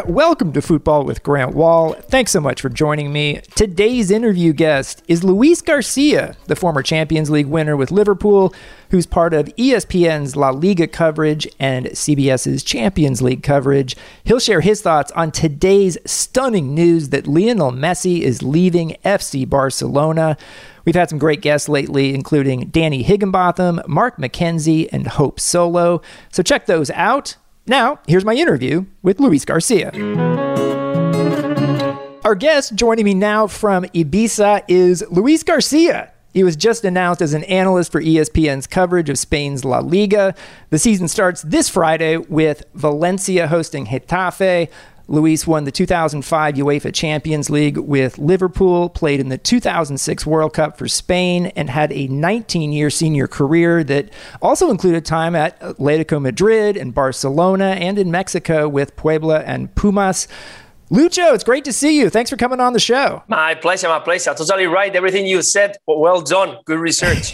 Welcome to Football with Grant Wahl. Thanks so much for joining me. Today's interview guest is Luis Garcia, the former Champions League winner with Liverpool, who's part of ESPN's La Liga coverage and CBS's Champions League coverage. He'll share his thoughts on today's stunning news that Lionel Messi is leaving FC Barcelona. We've had some great guests lately, including Danny Higginbotham, Mark McKenzie, and Hope Solo. So check those out. Now, here's my interview with Luis Garcia. Our guest joining me now from Ibiza is Luis Garcia. He was just announced as an analyst for ESPN's coverage of Spain's La Liga. The season starts this Friday with Valencia hosting Getafe. Luis won the 2005 UEFA Champions League with Liverpool, played in the 2006 World Cup for Spain, and had a 19-year senior career that also included time at Atletico Madrid and Barcelona and in Mexico with Puebla and Pumas. Lucho, it's great to see you. Thanks for coming on the show. My pleasure. Totally right. Everything you said, well done. Good research.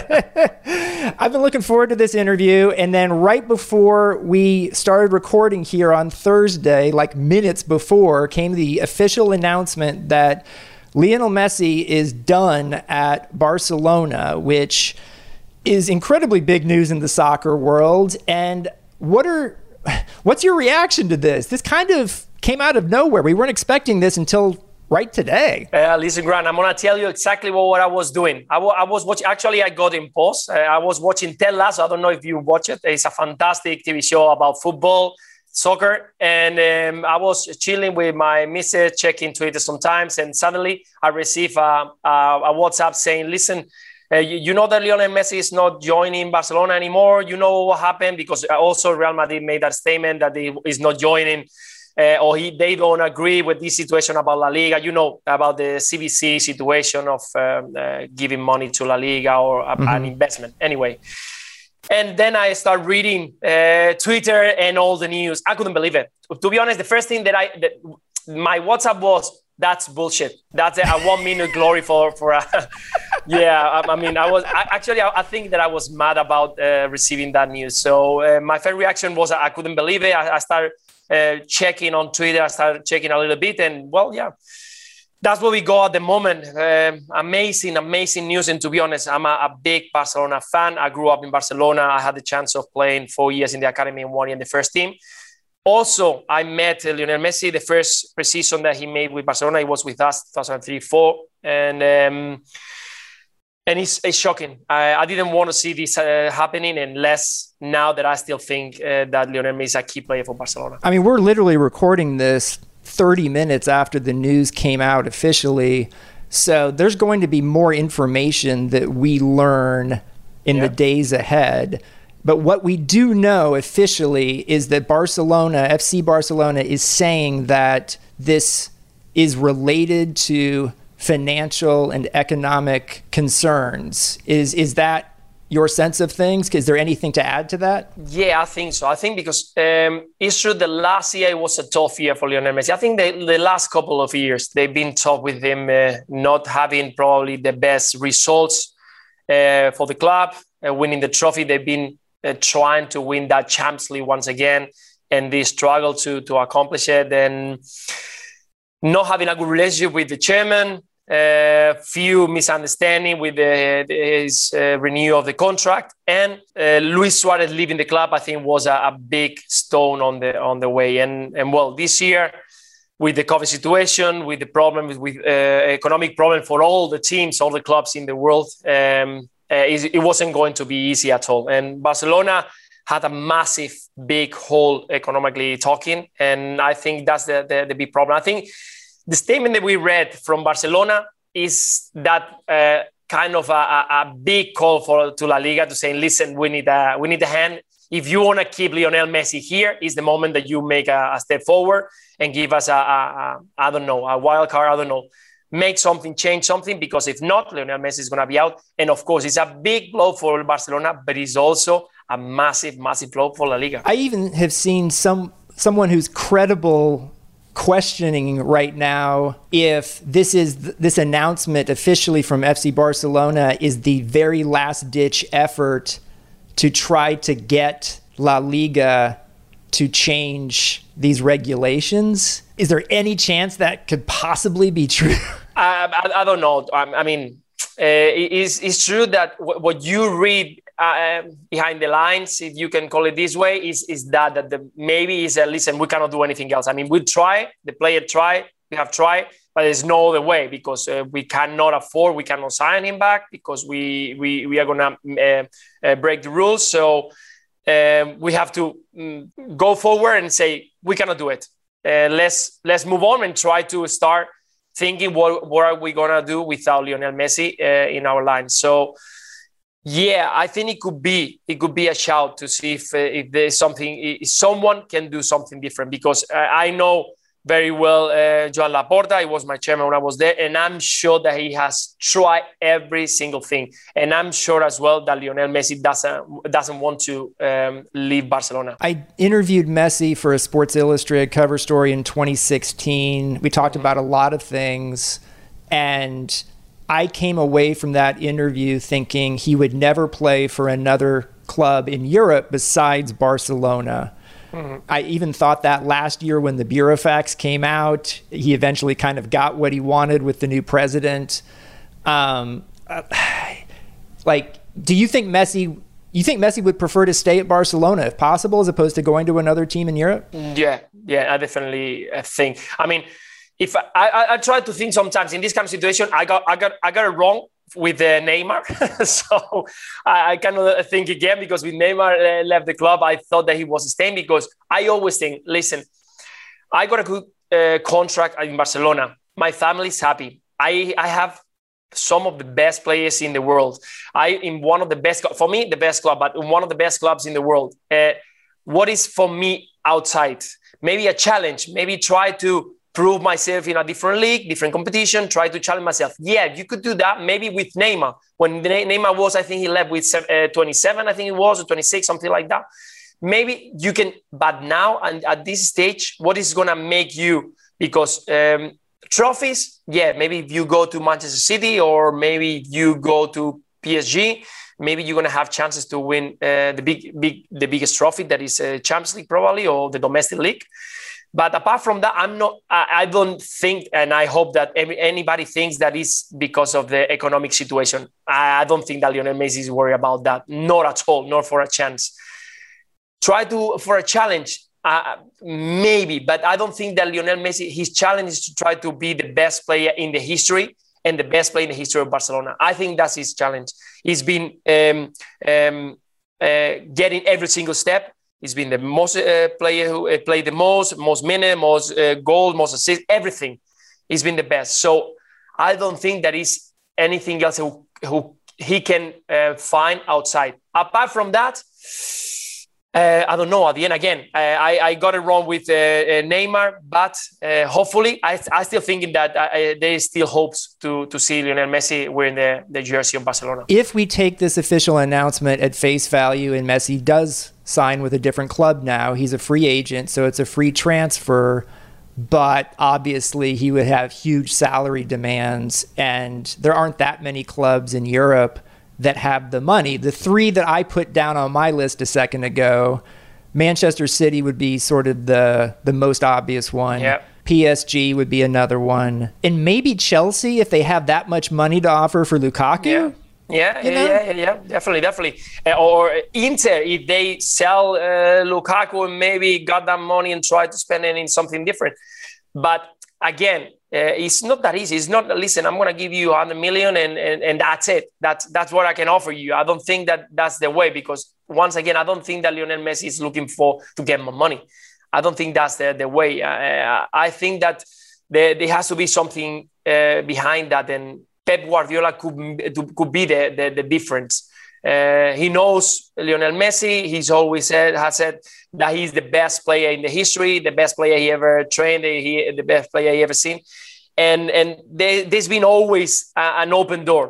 I've been looking forward to this interview. And then right before we started recording here on Thursday, like minutes before, came the official announcement that Lionel Messi is done at Barcelona, which is incredibly big news in the soccer world. And what's your reaction to this? This kind of came out of nowhere. We weren't expecting this until right today. Listen, Grant, I'm going to tell you exactly what I was doing. I was watching, actually, I got in pause. I was watching Ted Lasso. I don't know if you watch it. It's a fantastic TV show about football, soccer. And I was chilling with my missus, checking Twitter sometimes. And suddenly I receive a WhatsApp saying, listen, you know that Lionel Messi is not joining Barcelona anymore. You know what happened? Because also Real Madrid made that statement that he is not joining. They don't agree with this situation about La Liga, you know, about the CVC situation of giving money to La Liga or an investment. Anyway, and then I start reading Twitter and all the news. I couldn't believe it. To be honest, the first thing that my WhatsApp was, that's bullshit. That's a 1 minute glory for yeah. I think that I was mad about receiving that news. So my first reaction was I couldn't believe it. I started checking on Twitter. I started checking a little bit, and well, yeah, that's what we got at the moment. Amazing news. And to be honest, I'm a big Barcelona fan. I grew up in Barcelona. I had the chance of playing 4 years in the academy and 1 year in the first team. Also, I met Lionel Messi the first preseason that he made with Barcelona. He was with us 2003-04, and it's shocking. I didn't want to see this happening, and less now that I still think that Lionel Messi is a key player for Barcelona. I mean, we're literally recording this 30 minutes after the news came out officially. So there's going to be more information that we learn in the days ahead. But what we do know officially is that FC Barcelona is saying that this is related to financial and economic concerns. Is that your sense of things? Is there anything to add to that? Yeah, I think so. I think because it's true the last year was a tough year for Lionel Messi. I think the last couple of years, they've been tough with him not having probably the best results for the club, winning the trophy. They've been trying to win that Champions League once again, and they struggle to accomplish it. And not having a good relationship with the chairman, few misunderstanding with his renewal of the contract, and Luis Suarez leaving the club, I think, was a big stone on the way. And well, this year, with the COVID situation, with the problem with economic problem for all the teams, all the clubs in the world, it wasn't going to be easy at all. And Barcelona had a massive, big hole economically talking, and I think that's the big problem. I think the statement that we read from Barcelona is that kind of a big call to La Liga to say, listen, we need a hand. If you want to keep Lionel Messi here, is the moment that you make a step forward and give us a wild card, make something, change something, because if not, Lionel Messi is going to be out. And of course, it's a big blow for Barcelona, but it's also a massive, massive blow for La Liga. I even have seen someone who's credible questioning right now if this announcement officially from FC Barcelona is the very last ditch effort to try to get La Liga to change these regulations? Is there any chance that could possibly be true? I don't know. I mean, it's true that what you read behind the lines, if you can call it this way, is that maybe is listen, we cannot do anything else. I mean, we try, the player try, we have tried, but there's no other way because we cannot sign him back because we are gonna break the rules. So we have to go forward and say we cannot do it. Let's move on and try to start thinking what are we gonna do without Lionel Messi in our line. So yeah, I think it could be a shout to see if there's something, if someone can do something different, because I know very well Joan Laporta. He was my chairman when I was there, and I'm sure that he has tried every single thing. And I'm sure as well that Lionel Messi doesn't want to leave Barcelona. I interviewed Messi for a Sports Illustrated cover story in 2016. We talked about a lot of things, and I came away from that interview thinking he would never play for another club in Europe besides Barcelona. Mm-hmm. I even thought that last year when the Burofax came out, he eventually kind of got what he wanted with the new president. Do you think Messi would prefer to stay at Barcelona if possible, as opposed to going to another team in Europe? Yeah, I definitely think. I mean, if I try to think sometimes in this kind of situation, I got it wrong with Neymar. So I cannot think again, because with Neymar left the club, I thought that he was staying, because I always think, listen, I got a good contract in Barcelona. My family's happy. I have some of the best players in the world. In one of the best, for me, the best club, but in one of the best clubs in the world. What is for me outside? Maybe a challenge, maybe try to prove myself in a different league, different competition, try to challenge myself. Yeah, you could do that maybe with Neymar. When Neymar was, I think he left with 27, I think it was, or 26, something like that. Maybe you can, but now and at this stage, what is going to make you, because trophies, yeah, maybe if you go to Manchester City or maybe you go to PSG, maybe you're going to have chances to win the biggest trophy, that is Champions League probably, or the domestic league. But apart from that, I don't think, and I hope that anybody thinks that is because of the economic situation. I don't think that Lionel Messi is worried about that. Not at all, not for a chance. For a challenge, maybe, but I don't think that Lionel Messi, his challenge is to try to be the best player in the history and the best player in the history of Barcelona. I think that's his challenge. He's been getting every single step. He's been the most player who played the most minutes, most goals, most assists, everything. He's been the best. So I don't think there is anything else who he can find outside. Apart from that, I don't know. At the end, again, I got it wrong with Neymar, but hopefully, I still thinking that there is still hopes to see Lionel Messi wearing the jersey of Barcelona. If we take this official announcement at face value and Messi does sign with a different club now, he's a free agent, so it's a free transfer, but obviously he would have huge salary demands, and there aren't that many clubs in Europe that have the money. The three that I put down on my list a second ago, Manchester City would be sort of the most obvious one. Yep. PSG would be another one. And maybe Chelsea, if they have that much money to offer for Lukaku. Yeah, definitely. Or Inter, if they sell Lukaku and maybe got that money and try to spend it in something different. But again, it's not that easy. It's not, listen, I'm going to give you 100 million and that's it. That's what I can offer you. I don't think that that's the way, because once again, I don't think that Lionel Messi is looking to get more money. I don't think that's the way. I think that there has to be something behind that, and Pep Guardiola could be the difference. He knows Lionel Messi. He's always has said that he's the best player in the history, the best player he ever trained, the best player he ever seen. And there's been always an open door.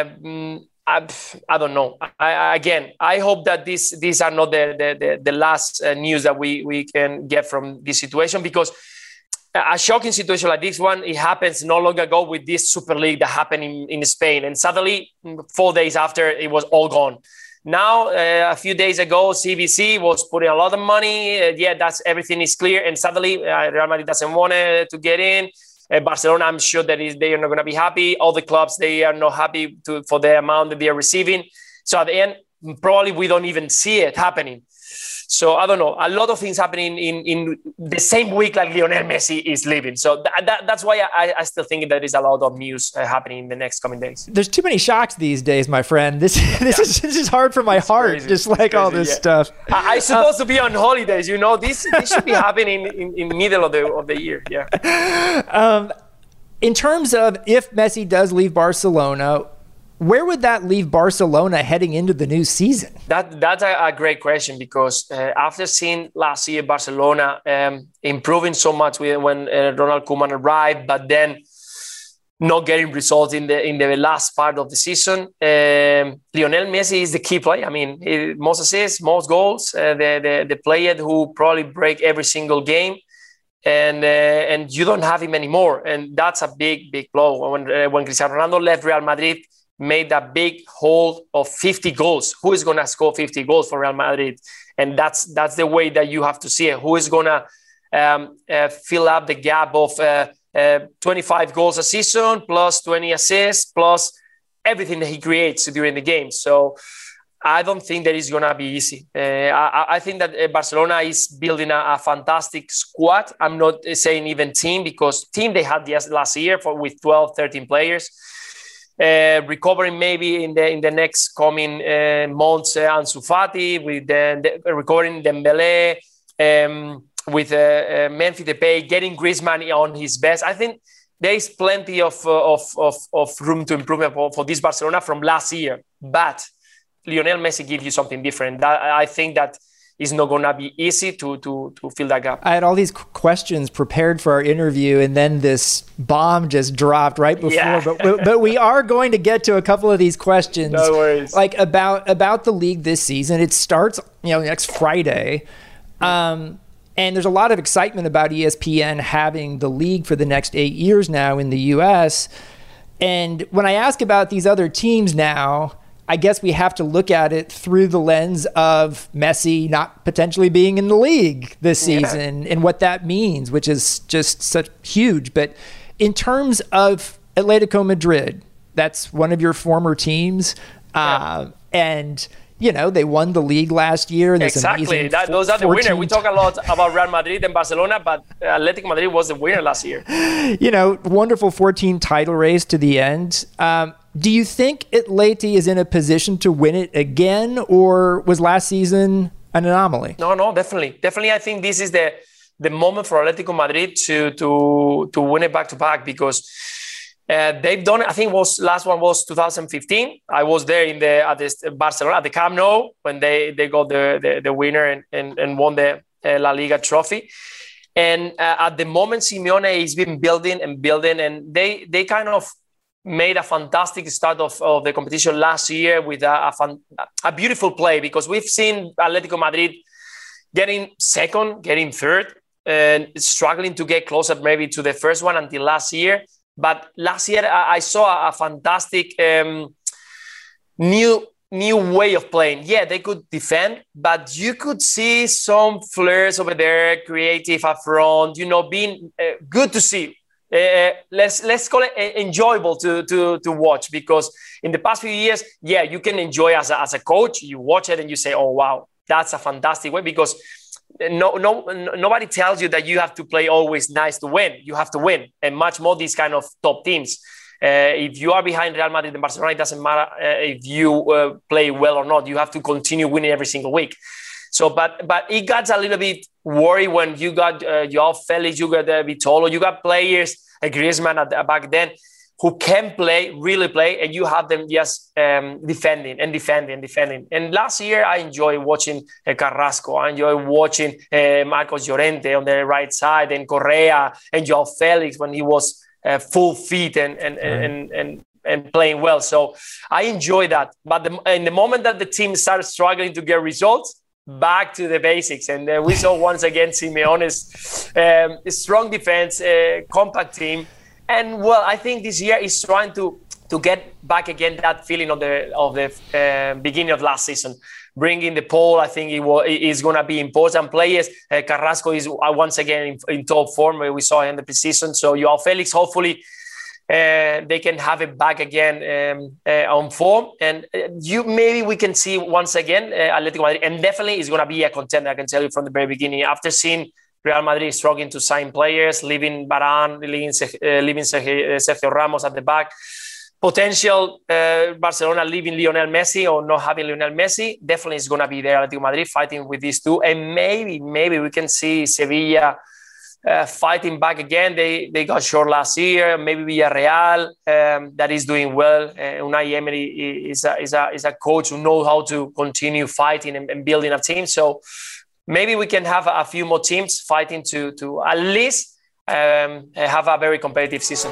I don't know. I hope that these are not the last news that we can get from this situation, because a shocking situation like this one, it happens not long ago with this Super League that happened in Spain. And suddenly, 4 days after, it was all gone. Now, a few days ago, CBC was putting a lot of money. Everything is clear. And suddenly, Real Madrid doesn't want to get in. Barcelona, I'm sure that they are not going to be happy. All the clubs, they are not happy for the amount that they are receiving. So at the end, probably we don't even see it happening. So I don't know. A lot of things happening in the same week like Lionel Messi is leaving. So that's why I still think there is a lot of news happening in the next coming days. There's too many shocks these days, my friend. This is hard for my heart, crazy. Just like all this stuff. I'm supposed to be on holidays, This should be happening in middle of the year. Yeah. In terms of if Messi does leave Barcelona, where would that leave Barcelona heading into the new season? That's a great question, because after seeing last year Barcelona improving so much when Ronald Koeman arrived, but then not getting results in the last part of the season, Lionel Messi is the key player. I mean, most assists, most goals, the player who probably break every single game. And you don't have him anymore. And that's a big blow. When Cristiano Ronaldo left Real Madrid, made a big hole of 50 goals. Who is going to score 50 goals for Real Madrid? And that's the way that you have to see it. Who is going to fill up the gap of 25 goals a season, plus 20 assists, plus everything that he creates during the game? So I don't think that it's going to be easy. I think that Barcelona is building a fantastic squad. I'm not saying even team, because team they had last year with 12, 13 players. Recovering maybe in the next coming months, Ansu Fati, with recovering Dembélé, with Memphis Depay, getting Griezmann on his best. I think there is plenty of room to improvement for this Barcelona from last year. But Lionel Messi gives you something different. I think that it's not going to be easy to fill that gap. I had all these questions prepared for our interview, and then this bomb just dropped right before. Yeah. But we are going to get to a couple of these questions. No worries. Like about the league this season. It starts next Friday. And there's a lot of excitement about ESPN having the league for the next 8 years now in the U.S. And when I ask about these other teams now, I guess we have to look at it through the lens of Messi not potentially being in the league this season and what that means, which is just such huge. But in terms of Atletico Madrid, that's one of your former teams. And, they won the league last year. Exactly. Those are the winners. We talk a lot about Real Madrid and Barcelona, but Atletico Madrid was the winner last year. Wonderful 14 title race to the end. Do you think Atleti is in a position to win it again, or was last season an anomaly? No, definitely. Definitely, I think this is the moment for Atletico Madrid to win it back-to-back, because they've done it. I think last one was 2015. I was there at Barcelona, at the Camp Nou, when they got the winner and won the La Liga trophy. And at the moment, Simeone has been building, and they kind of made a fantastic start of the competition last year with a beautiful play, because we've seen Atletico Madrid getting second, getting third, and struggling to get closer maybe to the first one until last year. But last year I saw a fantastic new way of playing. Yeah, they could defend, but you could see some flares over there, creative up front, being good to see. Let's call it enjoyable to watch, because in the past few years, you can enjoy as a coach. You watch it and you say, "Oh wow, that's a fantastic way." Because nobody tells you that you have to play always nice to win. You have to win, and much more these kind of top teams. If you are behind Real Madrid and Barcelona, it doesn't matter if you play well or not. You have to continue winning every single week. So, but it got a little bit worried when you got Joao Felix, you got Vitolo, you got players, Griezmann back then, who can really play, and you have them just defending. And last year, I enjoyed watching Carrasco. I enjoyed watching Marcos Llorente on the right side, and Correa, and Joao Felix when he was full fit and playing well. So I enjoy that. But in the moment that the team started struggling to get results, back to the basics. And we saw once again Simeone's strong defense, compact team. And well, I think this year is trying to to get back again that feeling of the beginning of last season. Bringing the pole, I think it is going to be important. Players, Carrasco is once again in top form. We saw him in the preseason. So Joao Felix, hopefully, they can have it back again on form. And maybe we can see once again Atletico Madrid. And definitely it's going to be a contender, I can tell you from the very beginning. After seeing Real Madrid struggling to sign players, leaving Varane, leaving Sergio Ramos at the back, potential Barcelona leaving Lionel Messi or not having Lionel Messi, definitely is going to be there, Atletico Madrid fighting with these two. And maybe we can see Sevilla fighting back again. They got short last year. Maybe Villarreal, that is doing well. Unai Emery is a coach who knows how to continue fighting and building a team. So maybe we can have a few more teams fighting to at least have a very competitive season.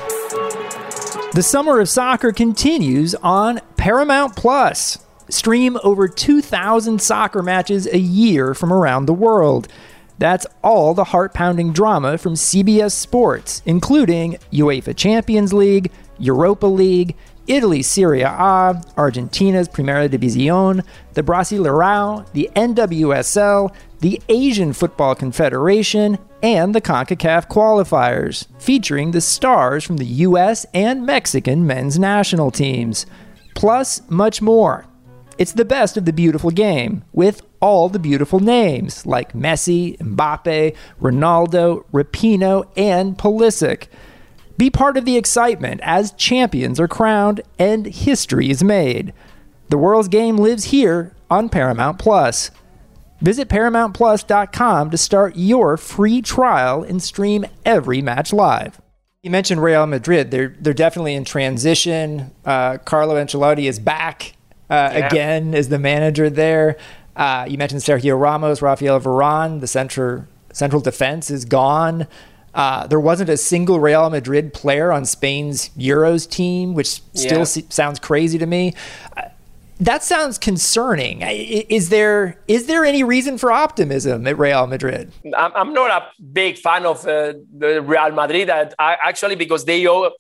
The summer of soccer continues on Paramount Plus. Stream over 2,000 soccer matches a year from around the world. That's all the heart-pounding drama from CBS Sports, including UEFA Champions League, Europa League, Italy's Serie A, Argentina's Primera División, the Brasileirão, the NWSL, the Asian Football Confederation, and the CONCACAF qualifiers, featuring the stars from the U.S. and Mexican men's national teams. Plus, much more. It's the best of the beautiful game, with all the beautiful names, like Messi, Mbappe, Ronaldo, Rapinoe, and Pulisic. Be part of the excitement as champions are crowned and history is made. The world's game lives here on Paramount Plus. Visit ParamountPlus.com to start your free trial and stream every match live. You mentioned Real Madrid. They're definitely in transition. Carlo Ancelotti is back again as the manager there. You mentioned Sergio Ramos, Rafael Varane. The central defense is gone. There wasn't a single Real Madrid player on Spain's Euros team, which still sounds crazy to me. That sounds concerning. Is there any reason for optimism at Real Madrid? I'm not a big fan of the Real Madrid, actually, because they are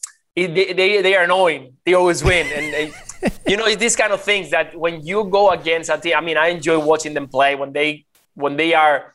annoying. They always win. And, it's these kind of things that when you go against a team, I mean, I enjoy watching them play when they are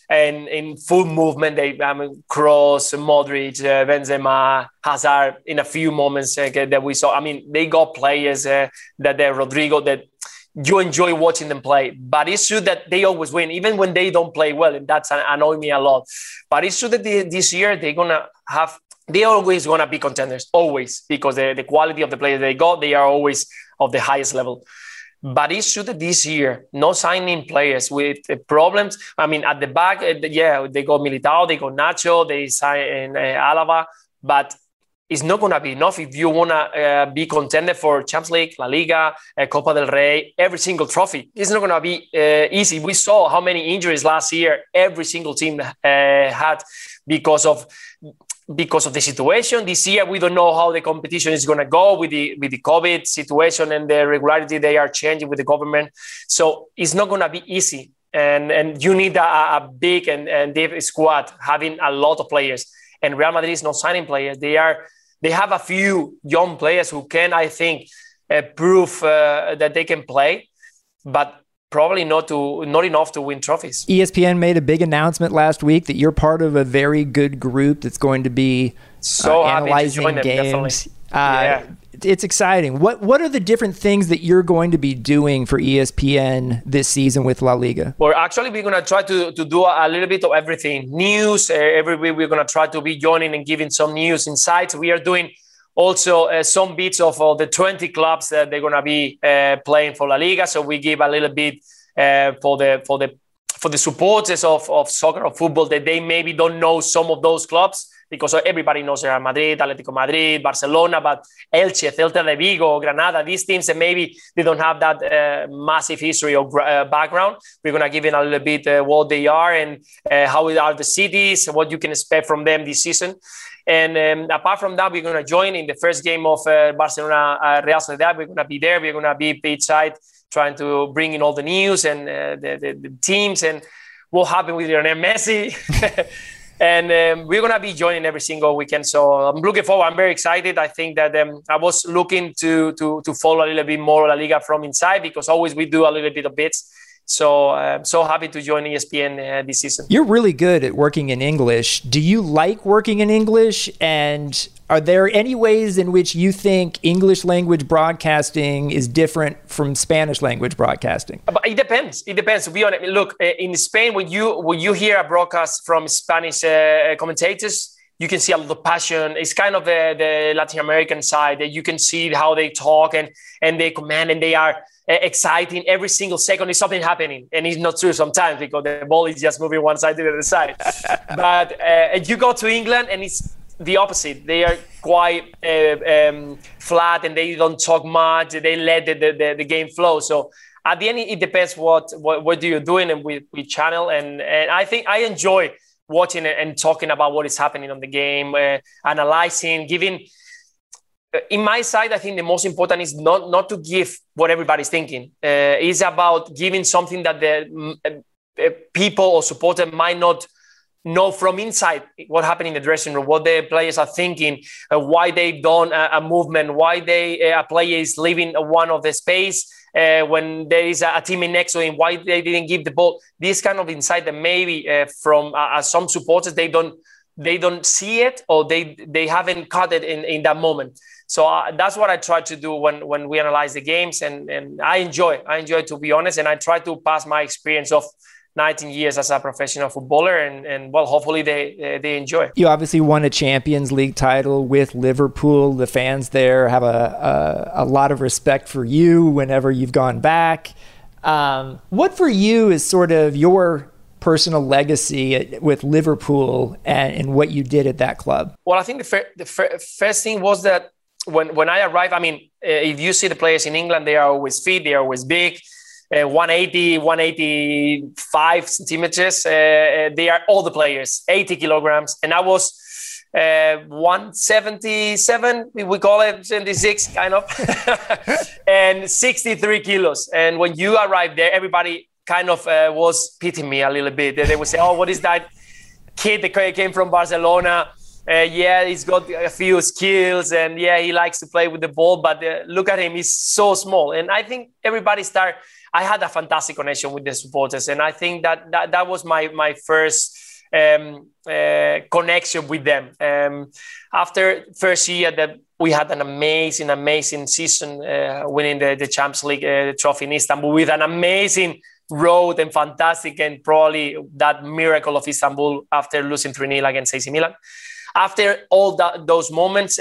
in full movement. Kroos, Modric, Benzema, Hazard, in a few moments that we saw. I mean, they got players Rodrigo that you enjoy watching them play. But it's true that they always win, even when they don't play well, and that's annoyed me a lot. But it's true that this year they're always going to be contenders, always, because the quality of the players they got, they are always of the highest level. But it's true that this year, no signing players with problems. I mean, at the back, they got Militao, they got Nacho, they sign Alaba, but it's not going to be enough if you want to be contender for Champions League, La Liga, Copa del Rey, every single trophy. It's not going to be easy. We saw how many injuries last year every single team had because of the situation. This year, we don't know how the competition is going to go with the COVID situation and the regularity they are changing with the government. So it's not going to be easy. And you need a big and deep squad, having a lot of players. And Real Madrid is not signing players. They have a few young players who can, I think, prove that they can play, but probably not enough to win trophies. ESPN made a big announcement last week that you're part of a very good group that's going to be analyzing games. It's exciting. What are the different things that you're going to be doing for ESPN this season with La Liga? Well, actually, we're going to try to do a little bit of everything. News, every week we're going to try to be joining and giving some news insights. We are doing also some bits of the 20 clubs that they're going to be playing for La Liga. So we give a little bit for the supporters of soccer or football that they maybe don't know some of those clubs, because everybody knows Real Madrid, Atletico Madrid, Barcelona, but Elche, Celta de Vigo, Granada, these teams that maybe they don't have that massive history or background. We're going to give in a little bit what they are and how are the cities, what you can expect from them this season. And apart from that, we're going to join in the first game of Barcelona Real Sociedad. We're going to be there. We're going to be beachside, trying to bring in all the news and the teams and what happened with Lionel Messi. And we're going to be joining every single weekend. So I'm looking forward. I'm very excited. I think that I was looking to follow a little bit more La Liga from inside, because always we do a little bit of bits. So I'm so happy to join ESPN this season. You're really good at working in English. Do you like working in English? And are there any ways in which you think English language broadcasting is different from Spanish language broadcasting? But it depends. It depends. To be honest, look, in Spain, when you hear a broadcast from Spanish commentators, you can see a lot of passion. It's kind of the Latin American side, that you can see how they talk and they command, and they are exciting. Every single second is something happening, and it's not true sometimes because the ball is just moving one side to the other side. But you go to England and it's the opposite. They are quite flat, and they don't talk much. They let the game flow. So at the end, it depends what you're doing and with channel. And I think I enjoy watching and talking about what is happening on the game, analyzing, giving. In my side, I think the most important is not to give what everybody's thinking. It's about giving something that the people or supporters might not know from inside, what happened in the dressing room, what the players are thinking, why they've done a movement, why a player is leaving one of the space when there is a teammate next to him, why they didn't give the ball. This kind of insight that maybe from some supporters, they don't see it, or they haven't caught it in that moment. So that's what I try to do when we analyze the games, and I enjoy, to be honest, and I try to pass my experience of 19 years as a professional footballer, and well, hopefully they enjoy. You obviously won a Champions League title with Liverpool. The fans there have a lot of respect for you whenever you've gone back. What for you is sort of your personal legacy with Liverpool and what you did at that club? Well, I think the first thing was that when I arrived, I mean, if you see the players in England, they are always fit, they are always big, 180, 185 centimeters. They are all the players, 80 kilograms. And I was 177, we call it 76, kind of, and 63 kilos. And when you arrive there, everybody kind of was pitying me a little bit. They would say, oh, what is that kid that came from Barcelona? Yeah, he's got a few skills, and yeah, he likes to play with the ball, but look at him, he's so small. And I think everybody I had a fantastic connection with the supporters, and I think that was my first connection with them. After first year, that we had an amazing season, winning the Champions League trophy in Istanbul with an amazing road and fantastic, and probably that miracle of Istanbul after losing 3-0 against AC Milan. After all those moments,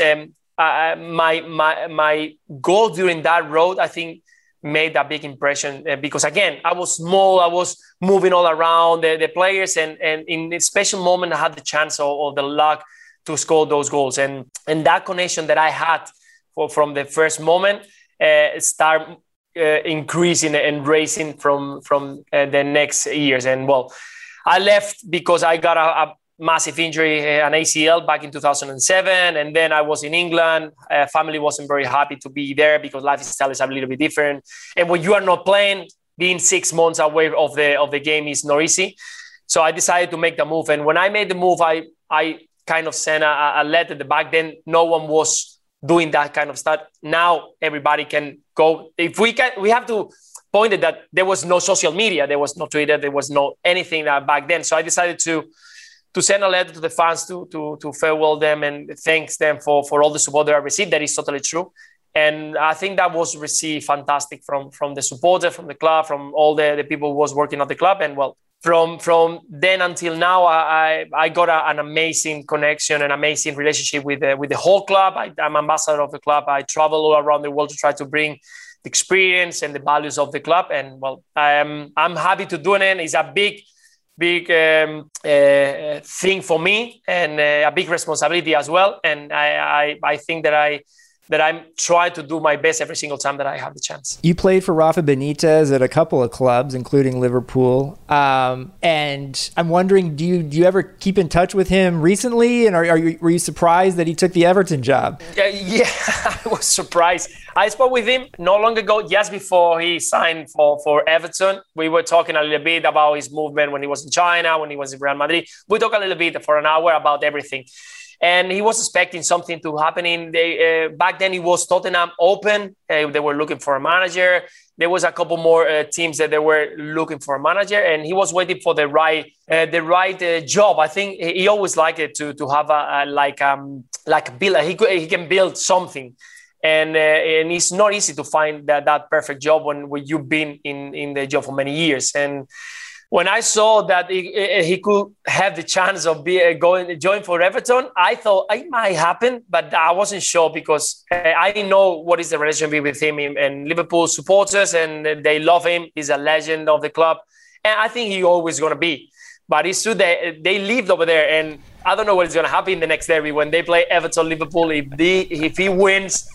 my goal during that road, I think, made a big impression because, again, I was small, I was moving all around the players, and in a special moment, I had the chance or the luck to score those goals. And that connection that I had from the first moment start increasing and raising from the next years. And well, I left because I got a massive injury, an ACL, back in 2007. And then I was in England. Family wasn't very happy to be there because lifestyle is a little bit different. And when you are not playing, being 6 months away of the game is not easy. So I decided to make the move. And when I made the move, I kind of sent a letter. Back then, no one was doing that kind of stuff. Now everybody can go. If we have to point it that there was no social media, there was no Twitter, there was no anything back then. So I decided to send a letter to the fans to farewell them and thanks them for all the support that I received. That is totally true. And I think that was received fantastic from the supporter, from the club, from all the people who was working at the club. And well, from then until now, I got an amazing connection, an amazing relationship with the whole club. I'm ambassador of the club. I travel all around the world to try to bring the experience and the values of the club. And well, I'm happy to do it. It's a big thing for me, and a big responsibility as well. And I think that that I'm trying to do my best every single time that I have the chance. You played for Rafa Benitez at a couple of clubs, including Liverpool. And I'm wondering, do you ever keep in touch with him recently? And were you surprised that he took the Everton job? Yeah, I was surprised. I spoke with him not long ago, just before he signed for Everton. We were talking a little bit about his movement when he was in China, when he was in Real Madrid. We talked a little bit for an hour about everything. And he was expecting something to happen. Back then, it was Tottenham open. They were looking for a manager. There was a couple more teams that they were looking for a manager, and he was waiting for the right job. I think he always liked it to have a build. He can build something, and it's not easy to find that perfect job when you've been in the job for many years. And when I saw that he could have the chance of join for Everton, I thought it might happen, but I wasn't sure because I didn't know what is the relationship with him and Liverpool supporters, and they love him. He's a legend of the club, and I think he's always going to be. But it's true that they lived over there, and I don't know what is going to happen in the next derby when they play Everton-Liverpool. If he wins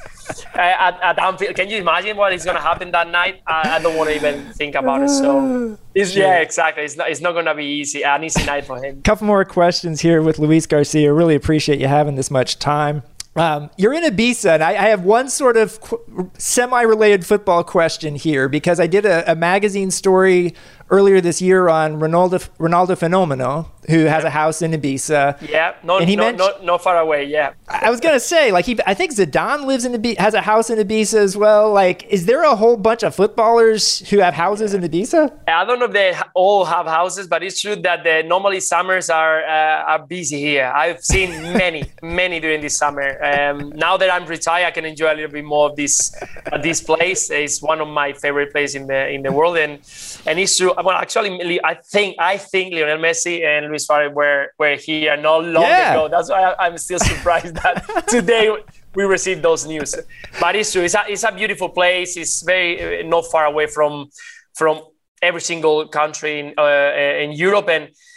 at Anfield, can you imagine what is going to happen that night? I don't want to even think about it. So, yeah, exactly. It's not going to be an easy night for him. Couple more questions here with Luis Garcia. Really appreciate you having this much time. You're in Ibiza, and I have one sort of semi-related football question here because I did a magazine story earlier this year on Ronaldo Fenomeno, who has a house in Ibiza. Yeah, not far away. Yeah, I was gonna say, I think Zidane lives in Ibiza, has a house in Ibiza as well. Like, is there a whole bunch of footballers who have houses in Ibiza? I don't know if they all have houses, but it's true that normally summers are busy here. I've seen many during this summer. Now that I'm retired, I can enjoy a little bit more of this place. It's one of my favorite places in the world, and it's true. Well, actually, I think Lionel Messi and Luis Suarez were here not long ago. That's why I'm still surprised that today we received those news. But it's true. It's a beautiful place. It's very not far away from every single country in Europe,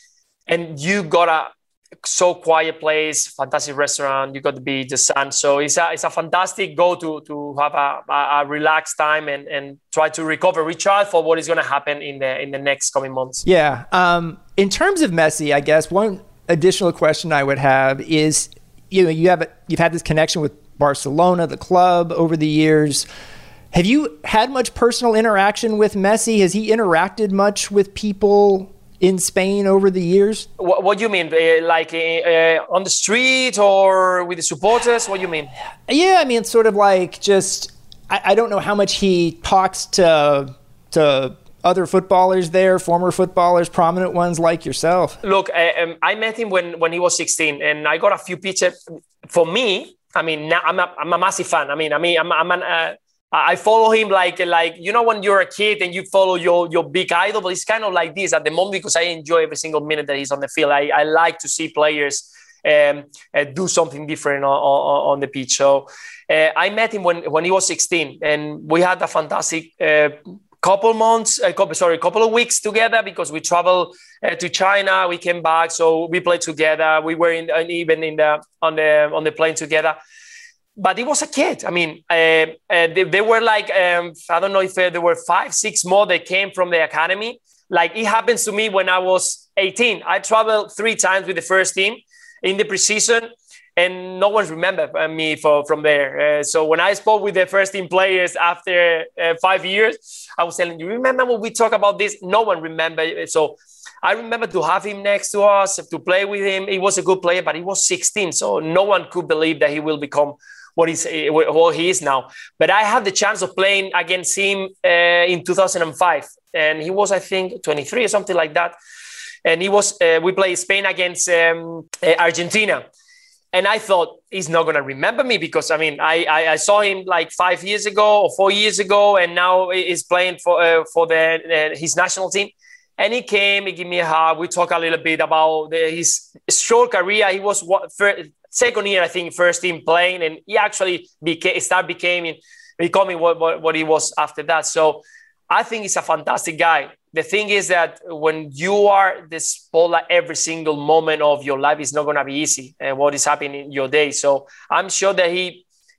and you got a so quiet place, fantastic restaurant. You got the beach, the sun. So it's a fantastic go to have a relaxed time and try to recharge for what is going to happen in the next coming months. Yeah. In terms of Messi, I guess one additional question I would have is, you've had this connection with Barcelona, the club, over the years. Have you had much personal interaction with Messi? Has he interacted much with people in Spain over the years? What do you mean? On the street or with the supporters? What do you mean? Yeah, I mean, sort of like just, I don't know how much he talks to other footballers there, former footballers, prominent ones like yourself. Look, I met him when he was 16, and I got a few pictures. For me, I mean, I'm a massive fan. I follow him like when you're a kid and you follow your big idol, but it's kind of like this at the moment because I enjoy every single minute that he's on the field. I like to see players do something different on the pitch. So I met him when he was 16, and we had a fantastic couple of weeks together because we traveled to China. We came back, so we played together. We were on the plane together. But he was a kid. I mean, they were like, I don't know if there were 5, 6 more that came from the academy. Like, it happens to me when I was 18. I traveled 3 times with the first team in the preseason, and no one remembered me from there. So when I spoke with the first team players after 5 years, I was telling you, remember when we talked about this? No one remembered. So I remember to have him next to us, to play with him. He was a good player, but he was 16. So no one could believe that he will become what he is now. But I had the chance of playing against him in 2005. And he was, I think, 23 or something like that. And we played Spain against Argentina. And I thought, he's not going to remember me because, I mean, I saw him like 5 years ago or 4 years ago, and now he's playing for his national team. And he came, he gave me a hug. We talked a little bit about his short career. He was second year, I think, first team playing, and he actually becoming what he was after that. So I think he's a fantastic guy. The thing is that when you are the spotlight every single moment of your life, it's not going to be easy. And what is happening in your day. So I'm sure that he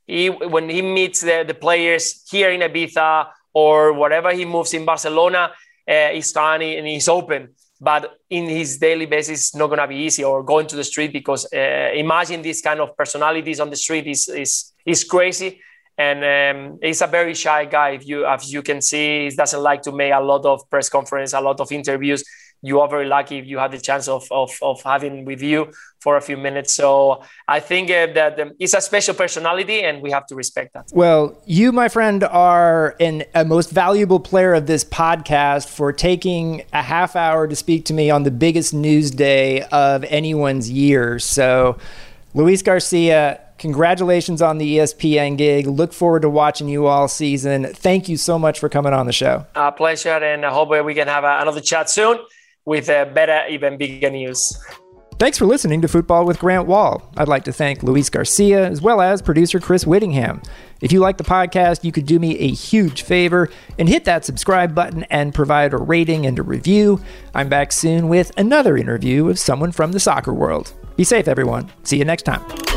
when he meets the players here in Ibiza or whatever he moves in Barcelona, he's funny and he's open. But in his daily basis, it's not going to be easy, or going to the street, because imagine this kind of personalities on the street is crazy. And he's a very shy guy. As you can see, he doesn't like to make a lot of press conference, a lot of interviews. You are very lucky if you had the chance of having with you for a few minutes. So I think that it's a special personality, and we have to respect that. Well, you, my friend, are a most valuable player of this podcast for taking a half hour to speak to me on the biggest news day of anyone's year. So, Luis Garcia, congratulations on the ESPN gig. Look forward to watching you all season. Thank you so much for coming on the show. A pleasure, and I hope we can have another chat soon with better, even bigger news. Thanks for listening to Football with Grant Wahl. I'd like to thank Luis Garcia, as well as producer Chris Whittingham. If you like the podcast, you could do me a huge favor and hit that subscribe button and provide a rating and a review. I'm back soon with another interview of someone from the soccer world. Be safe, everyone. See you next time.